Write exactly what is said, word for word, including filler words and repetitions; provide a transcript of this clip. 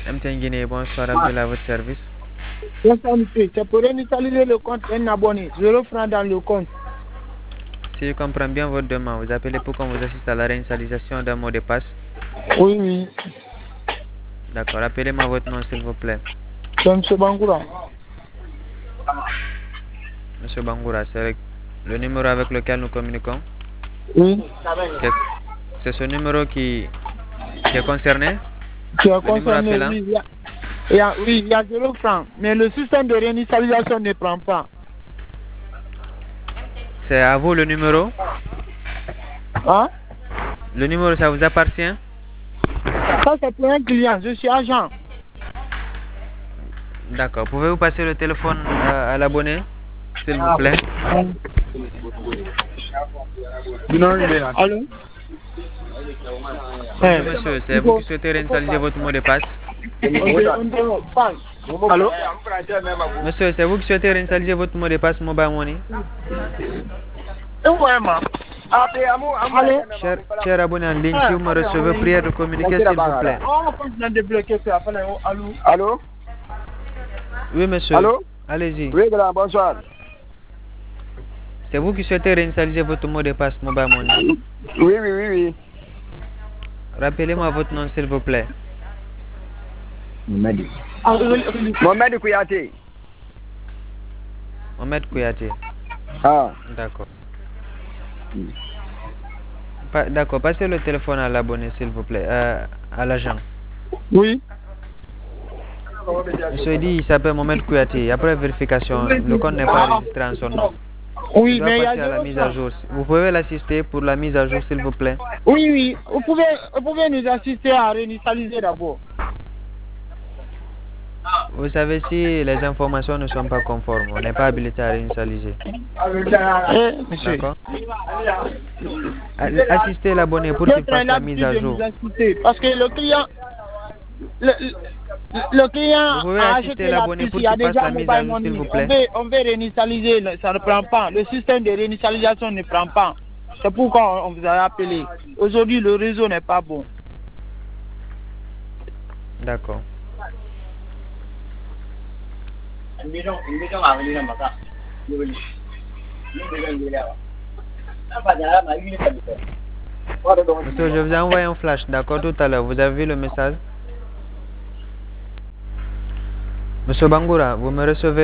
M T N Guinée, bonsoir, Abdel à votre service. Bonsoir monsieur, c'est pour réinitialiser le compte un abonné, zéro francs dans le compte. Si je comprends bien votre demande, vous appelez pour qu'on vous assiste à la réinitialisation d'un mot de passe. Oui, oui. D'accord, appelez-moi votre nom s'il vous plaît. C'est M. Bangoura. Monsieur Bangoura, c'est le numéro avec lequel nous communiquons? Oui. C'est ce numéro qui, qui est concerné? Qui est Le concerné, numéro oui. Il y a, il y a, oui, il y a zéro francs. Mais le système de réinitialisation ne prend pas. C'est à vous le numéro? Hein? Le numéro, ça vous appartient? Ça, c'est pour un client. Je suis agent. D'accord. Pouvez-vous passer le téléphone à, à l'abonné, s'il vous plaît? Allô? Bonjour monsieur, c'est vous qui souhaitez réinitialiser votre mot de passe? Allô? Monsieur, c'est vous qui souhaitez réinitialiser votre mot de passe Mobile Money? Allô? Cher, cher abonné en ligne, si vous me recevez, prière de communiquer s'il vous plaît. Allô? Oui monsieur. Allô? Allez-y. Oui, grand, bonsoir. C'est vous qui souhaitez réinitialiser votre mot de passe Mobile Money? Oui, oui, oui, oui. Rappelez-moi votre nom s'il vous plaît. Mohamed. Mohamed Kouyaté. Mohamed Kouyaté. Ah. D'accord. Pa D'accord, passez le téléphone à l'abonné s'il vous plaît, euh, à l'agent. Oui. Monsieur dit il s'appelle Mohamed Kouyaté. Après vérification, le compte n'est pas enregistré en son nom. Oui, il doit mais il y a passer à la mise à jour. Vous pouvez l'assister pour la mise à jour s'il vous plaît? Oui, oui. Vous pouvez, vous pouvez nous assister à réinitialiser d'abord. Vous savez, si les informations ne sont pas conformes, on n'est pas habilité à réinitialiser. Eh, monsieur. D'accord. Assistez l'abonné pour qu'il fasse la mise à jour. Parce que le client, le, le, le client Vous pouvez a assister acheté la l'abonné puce, pour il y a qu'il fasse déjà la mise à Mobile jour s'il Money. vous On plaît. veut, on veut réinitialiser, ça ne prend pas. Le système de réinitialisation ne prend pas. C'est pourquoi on vous a appelé. Aujourd'hui, le réseau n'est pas bon. D'accord. Monsieur, je vous ai envoyé un flash, d'accord, tout à l'heure. Vous avez vu le message? Monsieur Bangoura, vous me recevez?